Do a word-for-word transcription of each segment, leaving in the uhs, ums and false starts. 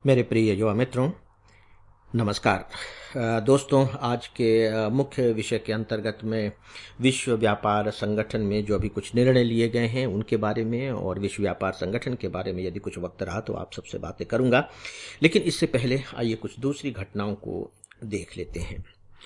मेरे प्रिय युवा मित्रों, नमस्कार। अ, दोस्तों, आज के अ, मुख्य विषय के अंतर्गत में विश्व व्यापार संगठन में जो अभी कुछ निर्णय लिए गए हैं उनके बारे में और विश्व व्यापार संगठन के बारे में यदि कुछ वक्त रहा तो आप सबसे बातें करूंगा। लेकिन इससे पहले आइए कुछ दूसरी घटनाओं को देख लेते हैं।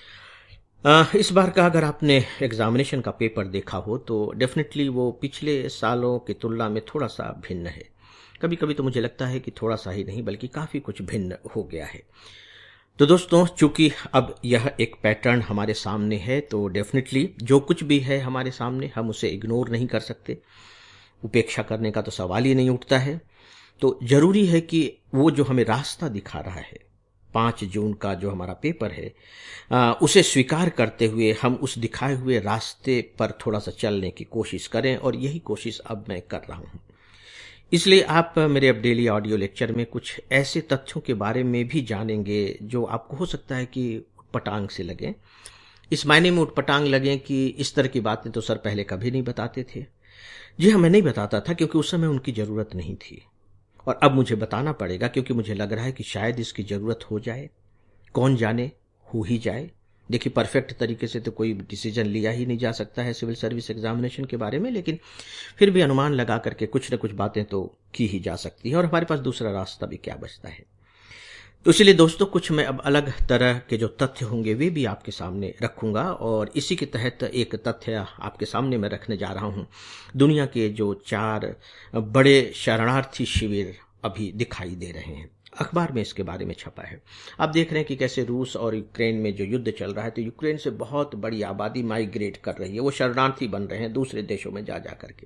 अ, इस बार का अगर आपने एग्जामिनेशन का पेपर देखा हो तो डेफिनेटली वो पिछले सालों की तुलना में थोड़ा सा भिन्न है। कभी कभी तो मुझे लगता है कि थोड़ा सा ही नहीं बल्कि काफ़ी कुछ भिन्न हो गया है। तो दोस्तों, चूंकि अब यह एक पैटर्न हमारे सामने है तो डेफिनेटली जो कुछ भी है हमारे सामने हम उसे इग्नोर नहीं कर सकते। उपेक्षा करने का तो सवाल ही नहीं उठता है। तो जरूरी है कि वो जो हमें रास्ता दिखा रहा है, पाँच जून का जो हमारा पेपर है, आ, उसे स्वीकार करते हुए हम उस दिखाए हुए रास्ते पर थोड़ा सा चलने की कोशिश करें, और यही कोशिश अब मैं कर रहा हूं। इसलिए आप मेरे अब डेली ऑडियो लेक्चर में कुछ ऐसे तथ्यों के बारे में भी जानेंगे जो आपको हो सकता है कि उटपटांग से लगे। इस मायने में उटपटांग लगे कि इस तरह की बातें तो सर पहले कभी नहीं बताते थे। जी हाँ, मैं नहीं बताता था क्योंकि उस समय उनकी ज़रूरत नहीं थी, और अब मुझे बताना पड़ेगा क्योंकि मुझे लग रहा है कि शायद इसकी ज़रूरत हो जाए। कौन जाने, हो ही जाए। देखिए, परफेक्ट तरीके से तो कोई डिसीजन लिया ही नहीं जा सकता है सिविल सर्विस एग्जामिनेशन के बारे में, लेकिन फिर भी अनुमान लगा करके कुछ न कुछ बातें तो की ही जा सकती है, और हमारे पास दूसरा रास्ता भी क्या बचता है। तो इसलिए दोस्तों, कुछ मैं अब अलग तरह के जो तथ्य होंगे वे भी आपके सामने रखूंगा, और इसी के तहत एक तथ्य आपके सामने मैं रखने जा रहा हूं। दुनिया के जो चार बड़े शरणार्थी शिविर अभी दिखाई दे रहे हैं, अखबार में इसके बारे में छपा है। आप देख रहे हैं कि कैसे रूस और यूक्रेन में जो युद्ध चल रहा है, तो यूक्रेन से बहुत बड़ी आबादी माइग्रेट कर रही है, वो शरणार्थी बन रहे हैं दूसरे देशों में जा जा करके।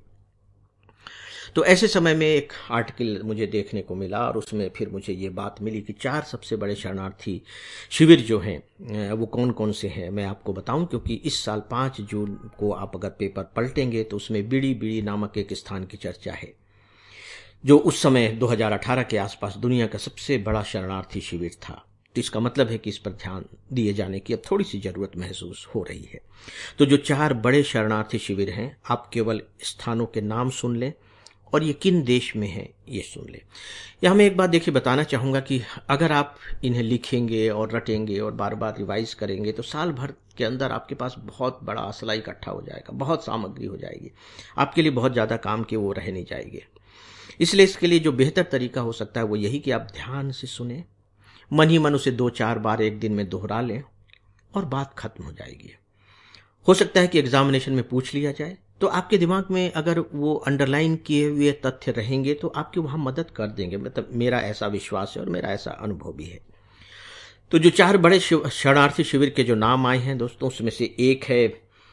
तो ऐसे समय में एक आर्टिकल मुझे देखने को मिला, और उसमें फिर मुझे ये बात मिली कि चार सबसे बड़े शरणार्थी शिविर जो हैं वो कौन कौन से हैं मैं आपको बताऊं, क्योंकि इस साल पाँच जून को आप अगर पेपर पलटेंगे तो उसमें बीड़ी बीड़ी नामक एक स्थान की चर्चा है, जो उस समय दो हज़ार अठारह के आसपास दुनिया का सबसे बड़ा शरणार्थी शिविर था। तो इसका मतलब है कि इस पर ध्यान दिए जाने की अब थोड़ी सी जरूरत महसूस हो रही है। तो जो चार बड़े शरणार्थी शिविर हैं, आप केवल स्थानों के नाम सुन लें और ये किन देश में है ये सुन लें। यहाँ मैं एक बात देखिए बताना चाहूँगा कि अगर आप इन्हें लिखेंगे और रटेंगे और बार बार रिवाइज करेंगे तो साल भर के अंदर आपके पास बहुत बड़ा असला इकट्ठा हो जाएगा, बहुत सामग्री हो जाएगी, आपके लिए बहुत ज़्यादा काम के वो रह नहीं जाएंगे। इसलिए इसके लिए जो बेहतर तरीका हो सकता है वो यही कि आप ध्यान से सुने, मन ही मन उसे दो चार बार एक दिन में दोहरा लें और बात खत्म हो जाएगी। हो सकता है कि एग्जामिनेशन में पूछ लिया जाए, तो आपके दिमाग में अगर वो अंडरलाइन किए हुए तथ्य रहेंगे तो आपकी वहां मदद कर देंगे। मतलब मेरा ऐसा विश्वास है और मेरा ऐसा अनुभव भी है। तो जो चार बड़े शरणार्थी शिविर के जो नाम आए हैं दोस्तों, उसमें से एक है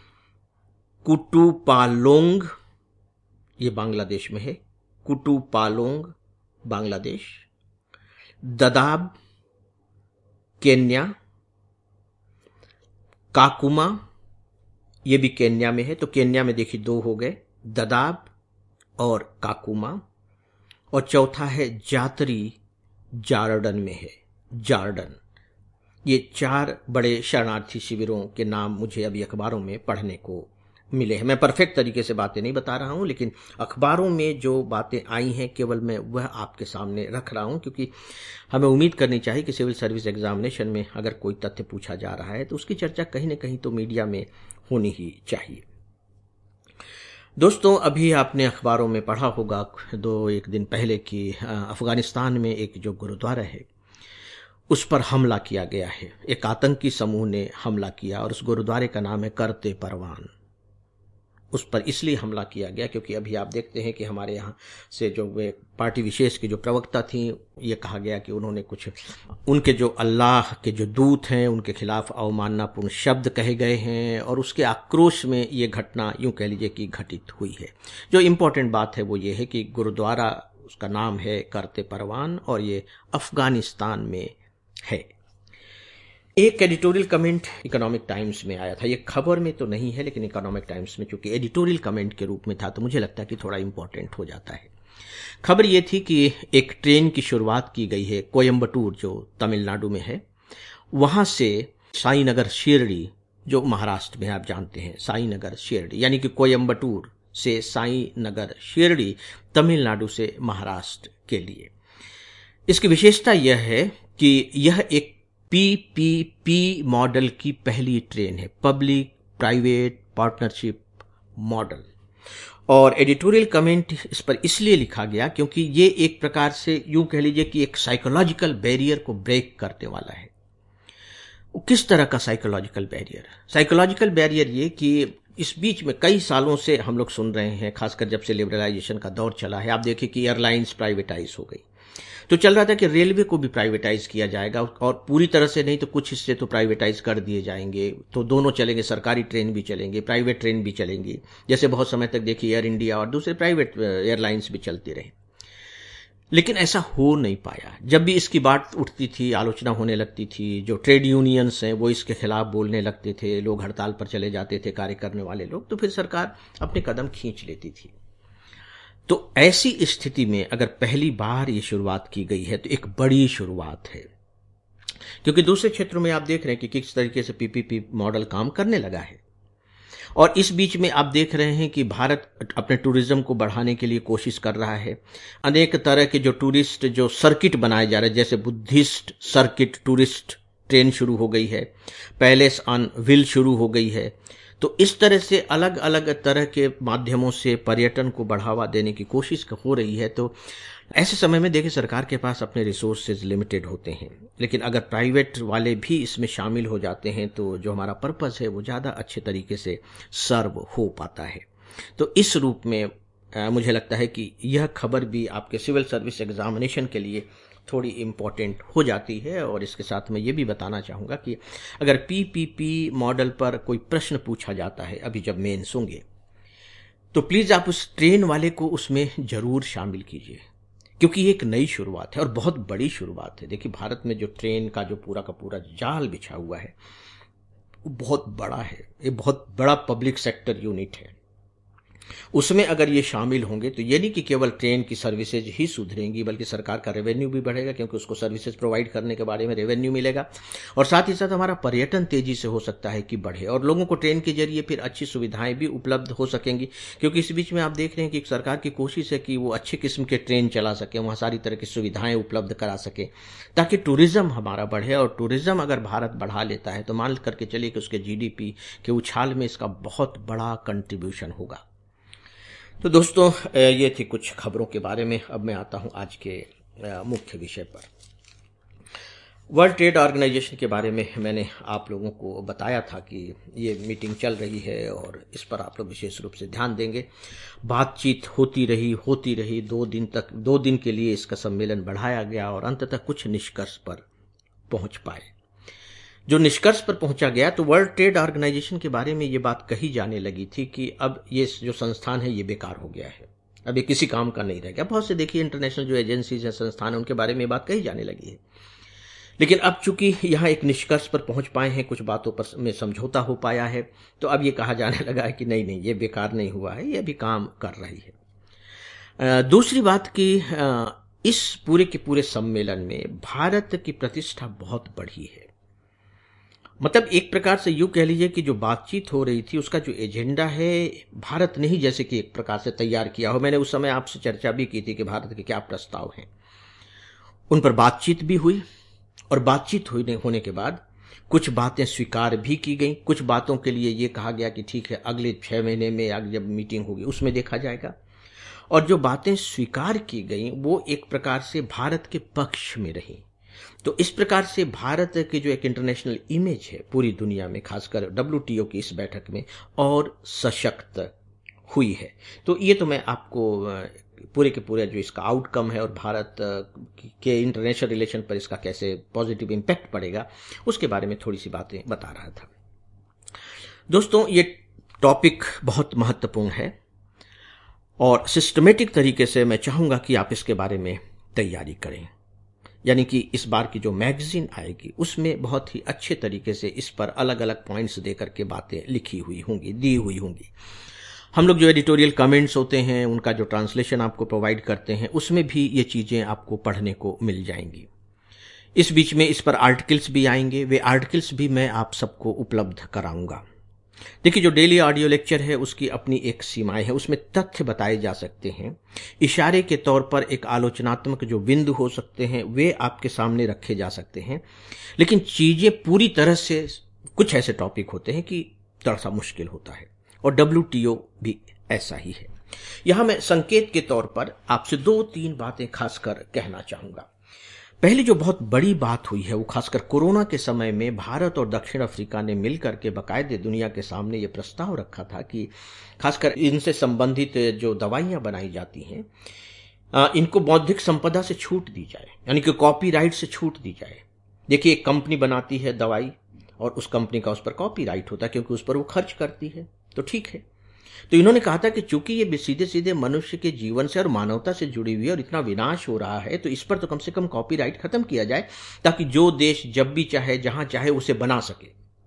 कुटुपालोंग, ये बांग्लादेश में है। कुटुपालोंग बांग्लादेश। ददाब केन्या। काकुमा, ये भी केन्या में है। तो केन्या में देखिए दो हो गए, ददाब और काकुमा। और चौथा है जातरी, जार्डन में है, जार्डन। ये चार बड़े शरणार्थी शिविरों के नाम मुझे अभी अखबारों में पढ़ने को मिले हैं। मैं परफेक्ट तरीके से बातें नहीं बता रहा हूं, लेकिन अखबारों में जो बातें आई हैं केवल मैं वह आपके सामने रख रहा हूं, क्योंकि हमें उम्मीद करनी चाहिए कि सिविल सर्विस एग्जामिनेशन में अगर कोई तथ्य पूछा जा रहा है तो उसकी चर्चा कहीं ना कहीं तो मीडिया में होनी ही चाहिए। दोस्तों, अभी आपने अखबारों में पढ़ा होगा दो एक दिन पहले कि अफगानिस्तान में एक जो गुरुद्वारा है उस पर हमला किया गया है। एक आतंकी समूह ने हमला किया और उस गुरुद्वारे का नाम है करते परवान। उस पर इसलिए हमला किया गया क्योंकि अभी आप देखते हैं कि हमारे यहाँ से जो वे पार्टी विशेष की जो प्रवक्ता थी, ये कहा गया कि उन्होंने कुछ उनके जो अल्लाह के जो दूत हैं उनके खिलाफ अवमाननापूर्ण शब्द कहे गए हैं, और उसके आक्रोश में ये घटना यूं कह लीजिए कि घटित हुई है। जो इम्पोर्टेंट बात है वो ये है कि गुरुद्वारा, उसका नाम है करते परवान, और ये अफगानिस्तान में है। एक एडिटोरियल कमेंट इकोनॉमिक टाइम्स में आया था। ये खबर में तो नहीं है, लेकिन इकोनॉमिक टाइम्स में चूंकि एडिटोरियल कमेंट के रूप में था तो मुझे लगता है कि थोड़ा इंपॉर्टेंट हो जाता है। खबर ये थी कि एक ट्रेन की शुरुआत की गई है कोयम्बटूर, जो तमिलनाडु में है, वहां से साईनगर शिरडी, जो महाराष्ट्र में आप जानते हैं, साईनगर शिरडी, यानी कि कोयम्बटूर से साईनगर शिरडी तमिलनाडु से महाराष्ट्र के लिए। इसकी विशेषता यह है कि यह एक पीपीपी मॉडल की पहली ट्रेन है, पब्लिक प्राइवेट पार्टनरशिप मॉडल। और एडिटोरियल कमेंट इस पर इसलिए लिखा गया क्योंकि ये एक प्रकार से यूं कह लीजिए कि एक साइकोलॉजिकल बैरियर को ब्रेक करने वाला है। किस तरह का साइकोलॉजिकल बैरियर? साइकोलॉजिकल बैरियर ये कि इस बीच में कई सालों से हम लोग सुन रहे हैं, खासकर जब से लिबरलाइजेशन का दौर चला है, आप देखिए कि एयरलाइंस प्राइवेटाइज हो गई, तो चल रहा था कि रेलवे को भी प्राइवेटाइज किया जाएगा, और पूरी तरह से नहीं तो कुछ हिस्से तो प्राइवेटाइज कर दिए जाएंगे, तो दोनों चलेंगे, सरकारी ट्रेन भी चलेंगे, प्राइवेट ट्रेन भी चलेंगी। जैसे बहुत समय तक देखिए एयर इंडिया और दूसरे प्राइवेट एयरलाइंस भी चलती रहे, लेकिन ऐसा हो नहीं पाया। जब भी इसकी बात उठती थी, आलोचना होने लगती थी, जो ट्रेड यूनियंस हैं वो इसके खिलाफ बोलने लगते थे, लोग हड़ताल पर चले जाते थे, कार्य करने वाले लोग, तो फिर सरकार अपने कदम खींच लेती थी। तो ऐसी स्थिति में अगर पहली बार ये शुरुआत की गई है तो एक बड़ी शुरुआत है, क्योंकि दूसरे क्षेत्रों में आप देख रहे हैं कि किस तरीके से पीपीपी मॉडल काम करने लगा है। और इस बीच में आप देख रहे हैं कि भारत अपने टूरिज्म को बढ़ाने के लिए कोशिश कर रहा है। अनेक तरह के जो टूरिस्ट जो सर्किट बनाए जा रहे हैं, जैसे बुद्धिस्ट सर्किट टूरिस्ट ट्रेन शुरू हो गई है, पैलेस ऑन व्हील शुरू हो गई है। तो इस तरह से अलग अलग तरह के माध्यमों से पर्यटन को बढ़ावा देने की कोशिश हो रही है। तो ऐसे समय में देखिए सरकार के पास अपने रिसोर्सेज लिमिटेड होते हैं, लेकिन अगर प्राइवेट वाले भी इसमें शामिल हो जाते हैं तो जो हमारा पर्पस है वो ज़्यादा अच्छे तरीके से सर्व हो पाता है। तो इस रूप में आ, मुझे लगता है कि यह खबर भी आपके सिविल सर्विस एग्जामिनेशन के लिए थोड़ी इम्पोर्टेंट हो जाती है। और इसके साथ मैं ये भी बताना चाहूँगा कि अगर पीपीपी मॉडल पर कोई प्रश्न पूछा जाता है अभी जब मेंस होंगे, तो प्लीज़ आप उस ट्रेन वाले को उसमें ज़रूर शामिल कीजिए, क्योंकि ये एक नई शुरुआत है और बहुत बड़ी शुरुआत है। देखिए भारत में जो ट्रेन का जो पूरा का पूरा जाल बिछा हुआ है वो बहुत बड़ा है, ये बहुत बड़ा पब्लिक सेक्टर यूनिट है। उसमें अगर ये शामिल होंगे तो ये नहीं कि केवल ट्रेन की सर्विसेज ही सुधरेंगी, बल्कि सरकार का रेवेन्यू भी बढ़ेगा, क्योंकि उसको सर्विसेज प्रोवाइड करने के बारे में रेवेन्यू मिलेगा। और साथ ही साथ हमारा पर्यटन तेजी से हो सकता है कि बढ़े, और लोगों को ट्रेन के जरिए फिर अच्छी सुविधाएं भी उपलब्ध हो सकेंगी। क्योंकि इस बीच में आप देख रहे हैं कि सरकार की कोशिश है कि वो अच्छे किस्म के ट्रेन चला सके, वहाँ सारी तरह की सुविधाएं उपलब्ध करा सके, ताकि टूरिज्म हमारा बढ़े। और टूरिज्म अगर भारत बढ़ा लेता है तो मान करके चलिए कि उसके जीडीपी के उछाल में इसका बहुत बड़ा कंट्रीब्यूशन होगा। तो दोस्तों ये थी कुछ खबरों के बारे में। अब मैं आता हूं आज के मुख्य विषय पर। वर्ल्ड ट्रेड ऑर्गेनाइजेशन के बारे में मैंने आप लोगों को बताया था कि ये मीटिंग चल रही है और इस पर आप लोग विशेष रूप से ध्यान देंगे। बातचीत होती रही होती रही दो दिन तक दो दिन के लिए इसका सम्मेलन बढ़ाया गया और अंततः कुछ निष्कर्ष पर पहुंच पाए। जो निष्कर्ष पर पहुंचा गया तो वर्ल्ड ट्रेड ऑर्गेनाइजेशन के बारे में ये बात कही जाने लगी थी कि अब ये जो संस्थान है ये बेकार हो गया है, अब ये किसी काम का नहीं रह गया। बहुत से देखिए इंटरनेशनल जो एजेंसीज हैं, संस्थान हैं, उनके बारे में ये बात कही जाने लगी है। लेकिन अब चूंकि यहाँ एक निष्कर्ष पर पहुंच पाए हैं, कुछ बातों पर में समझौता हो पाया है, तो अब ये कहा जाने लगा है कि नहीं नहीं ये बेकार नहीं हुआ है, ये भी काम कर रही है। दूसरी बात कि इस पूरे के पूरे सम्मेलन में भारत की प्रतिष्ठा बहुत बढ़ी है। मतलब एक प्रकार से यूं कह लीजिए कि जो बातचीत हो रही थी उसका जो एजेंडा है भारत ने ही जैसे कि एक प्रकार से तैयार किया हो। मैंने उस समय आपसे चर्चा भी की थी कि भारत के क्या प्रस्ताव हैं, उन पर बातचीत भी हुई और बातचीत होने के बाद कुछ बातें स्वीकार भी की गई। कुछ बातों के लिए ये कहा गया कि ठीक है अगले छह महीने में अगली जब मीटिंग होगी उसमें देखा जाएगा। और जो बातें स्वीकार की गई वो एक प्रकार से भारत के पक्ष में रही। तो इस प्रकार से भारत की जो एक इंटरनेशनल इमेज है पूरी दुनिया में, खासकर डब्ल्यूटीओ की इस बैठक में, और सशक्त हुई है। तो ये तो मैं आपको पूरे के पूरे जो इसका आउटकम है और भारत के इंटरनेशनल रिलेशन पर इसका कैसे पॉजिटिव इम्पैक्ट पड़ेगा उसके बारे में थोड़ी सी बातें बता रहा था। दोस्तों ये टॉपिक बहुत महत्वपूर्ण है और सिस्टमेटिक तरीके से मैं चाहूँगा कि आप इसके बारे में तैयारी करें। यानी कि इस बार की जो मैगजीन आएगी उसमें बहुत ही अच्छे तरीके से इस पर अलग अलग पॉइंट्स देकर के बातें लिखी हुई होंगी, दी हुई होंगी। हम लोग जो एडिटोरियल कमेंट्स होते हैं उनका जो ट्रांसलेशन आपको प्रोवाइड करते हैं उसमें भी ये चीज़ें आपको पढ़ने को मिल जाएंगी। इस बीच में इस पर आर्टिकल्स भी आएंगे, वे आर्टिकल्स भी मैं आप सबको उपलब्ध कराऊंगा। देखिए, जो डेली ऑडियो लेक्चर है उसकी अपनी एक सीमाएं है, उसमें तथ्य बताए जा सकते हैं, इशारे के तौर पर एक आलोचनात्मक जो बिंदु हो सकते हैं वे आपके सामने रखे जा सकते हैं, लेकिन चीजें पूरी तरह से, कुछ ऐसे टॉपिक होते हैं कि थोड़ा सा मुश्किल होता है, और डब्ल्यू टी ओ भी ऐसा ही है। यहां मैं संकेत के तौर पर आपसे दो तीन बातें खासकर कहना चाहूंगा। पहली जो बहुत बड़ी बात हुई है वो खासकर कोरोना के समय में भारत और दक्षिण अफ्रीका ने मिलकर के बाकायदे दुनिया के सामने ये प्रस्ताव रखा था कि खासकर इनसे संबंधित जो दवाइयां बनाई जाती हैं इनको बौद्धिक संपदा से छूट दी जाए, यानी कि कॉपीराइट से छूट दी जाए। देखिए, एक कंपनी बनाती है दवाई और उस कंपनी का उस पर कॉपीराइट होता है क्योंकि उस पर वो खर्च करती है, तो ठीक है। तो इन्होंने कहा था कि चूंकि ये सीधे सीधे मनुष्य के जीवन से और मानवता से जुड़ी हुई है और इतना विनाश हो रहा है, तो इस पर तो कम से कम कॉपीराइट खत्म किया जाए ताकि जो देश जब भी चाहे जहां चाहे उसे बना सके।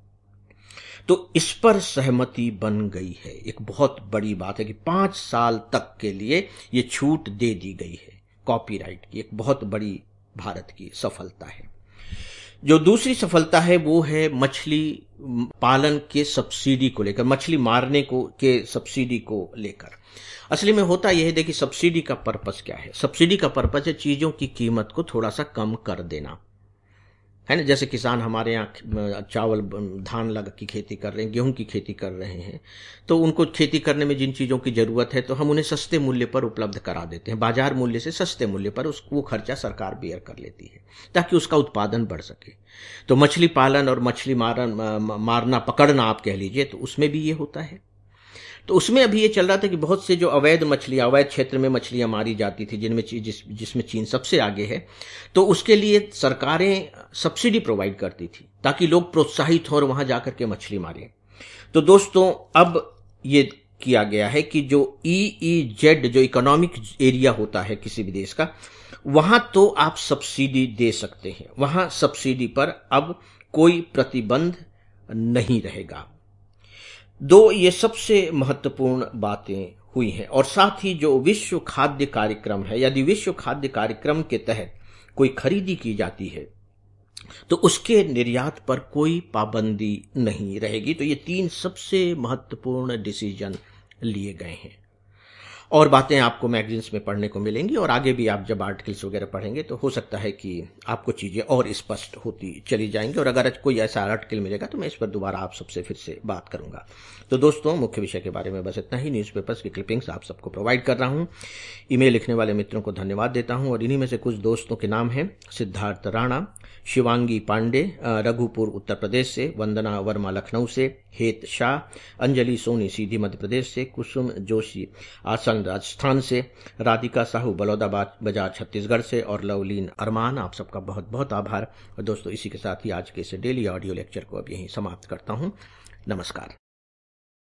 तो इस पर सहमति बन गई है। एक बहुत बड़ी बात है कि पांच साल तक के लिए ये छूट दे दी गई है कॉपीराइट की। एक बहुत बड़ी भारत की सफलता है। जो दूसरी सफलता है वो है मछली पालन के सब्सिडी को लेकर, मछली मारने को के सब्सिडी को लेकर। असली में होता यह है, देखिए, सब्सिडी का पर्पस क्या है? सब्सिडी का पर्पस है चीजों की कीमत को थोड़ा सा कम कर देना, है ना। जैसे किसान हमारे यहाँ चावल धान लगा की खेती कर रहे हैं, गेहूं की खेती कर रहे हैं, तो उनको खेती करने में जिन चीज़ों की ज़रूरत है तो हम उन्हें सस्ते मूल्य पर उपलब्ध करा देते हैं, बाजार मूल्य से सस्ते मूल्य पर उस वो खर्चा सरकार बेयर कर लेती है ताकि उसका उत्पादन बढ़ सके। तो मछली पालन और मछली मारन मारना पकड़ना आप कह लीजिए, तो उसमें भी ये होता है। तो उसमें अभी ये चल रहा था कि बहुत से जो अवैध मछलियां, अवैध क्षेत्र में मछलियां मारी जाती थी, जिनमें जिस जिसमें चीन सबसे आगे है, तो उसके लिए सरकारें सब्सिडी प्रोवाइड करती थी ताकि लोग प्रोत्साहित हों और वहां जाकर के मछली मारें। तो दोस्तों, अब ये किया गया है कि जो ई ई जेड जो इकोनॉमिक एरिया होता है किसी भी देश का, वहां तो आप सब्सिडी दे सकते हैं, वहां सब्सिडी पर अब कोई प्रतिबंध नहीं रहेगा। दो ये सबसे महत्वपूर्ण बातें हुई हैं। और साथ ही जो विश्व खाद्य कार्यक्रम है, यदि विश्व खाद्य कार्यक्रम के तहत कोई खरीदी की जाती है तो उसके निर्यात पर कोई पाबंदी नहीं रहेगी। तो ये तीन सबसे महत्वपूर्ण डिसीजन लिए गए हैं। और बातें आपको मैगजीन्स में पढ़ने को मिलेंगी और आगे भी आप जब आर्टिकल्स वगैरह पढ़ेंगे तो हो सकता है कि आपको चीज़ें और स्पष्ट होती चली जाएंगी। और अगर कोई ऐसा आर्टिकल मिलेगा तो मैं इस पर दोबारा आप सबसे फिर से बात करूंगा। तो दोस्तों, मुख्य विषय के बारे में बस इतना ही। न्यूज़पेपर्स की क्लिपिंग्स आप सबको प्रोवाइड कर रहा हूं। ईमेल लिखने वाले मित्रों को धन्यवाद देता हूं। और इन्हीं में से कुछ दोस्तों के नाम हैं: सिद्धार्थ राणा, शिवांगी पांडे रघुपुर उत्तर प्रदेश से, वंदना वर्मा लखनऊ से, हेत शाह, अंजलि सोनी सीधी मध्य प्रदेश से, कुसुम जोशी आसन राजस्थान से, राधिका साहू बलौदा बाजार छत्तीसगढ़ से, और लवलीन अरमान। आप सबका बहुत बहुत आभार। और दोस्तों, इसी के साथ ही आज के इस डेली ऑडियो लेक्चर को अब यहीं समाप्त करता हूं। नमस्कार।